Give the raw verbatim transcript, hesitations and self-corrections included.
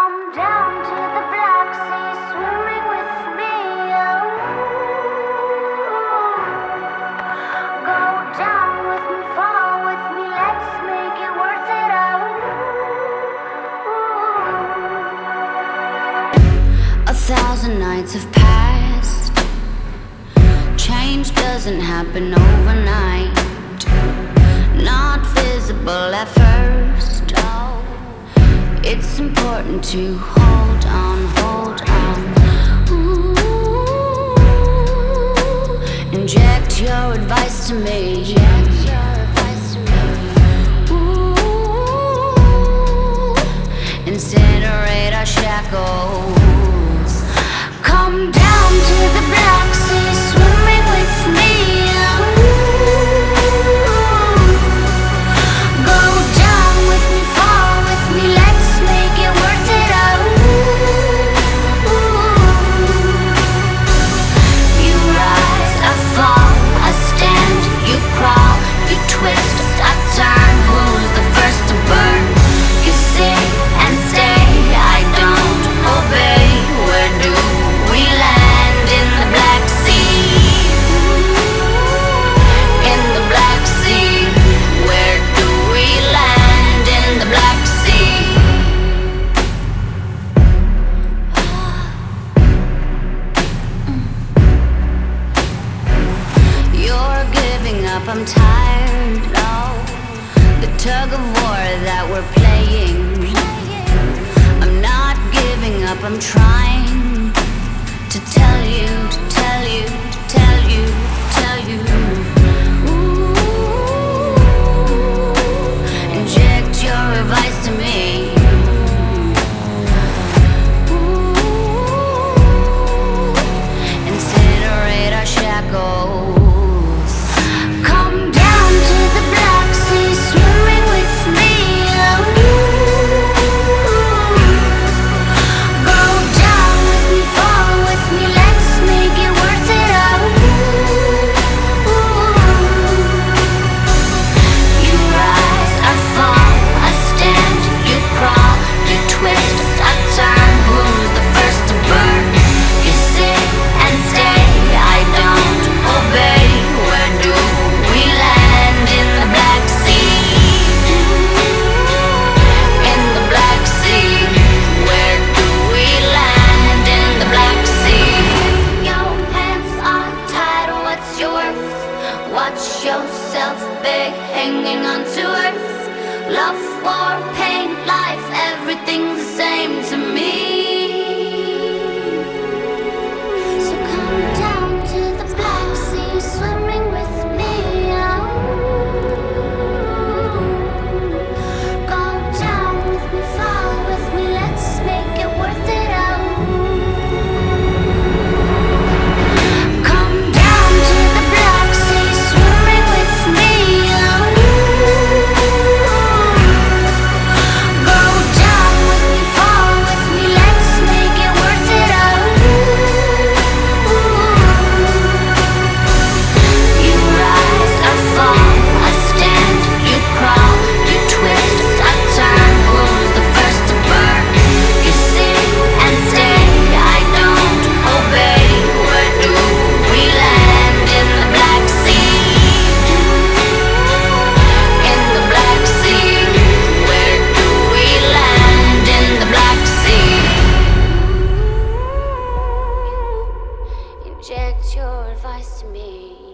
Come down to the Black Sea, swimming with me. Oh, go down with me, fall with me. Let's make it worth it. Oh, a thousand nights have passed. Change doesn't happen overnight. Not visible at first. No. It's important to hold on, hold on. Ooh, inject your advice to me. Inject your advice to me. Ooh, incinerate our shackles. Come down to the Black Sea, swimming with me. I'm tired, no. The tug of war that we're playing. I'm not giving up, I'm trying to tell you, to tell you, to tell you, to tell you. Ooh, inject your advice to me. Ooh, incinerate our shackles. Watch yourself big, hanging on to earth. Love, war, pain, life, everything's the same to me. So come down to the Black Sea, swimming with me. Oh, go down with me, fall with me. Let's make it worth it. Inject your advice to me.